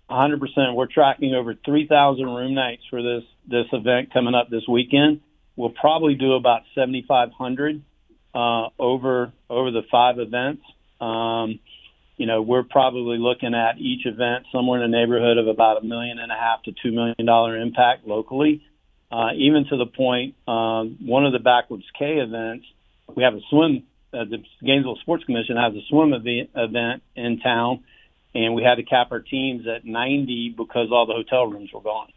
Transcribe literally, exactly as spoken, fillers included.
one hundred percent. We're tracking over three thousand room nights for this this event coming up this weekend. We'll probably do about seventy-five hundred uh, over over the five events. Um, you know, we're probably looking at each event somewhere in the neighborhood of about a million and a half to two million dollar impact locally. Uh, even to the point, um, one of the Backwards K events, we have a swim. Uh, the Gainesville Sports Commission has a swim event, event in town, and we had to cap our teams at ninety because all the hotel rooms were gone.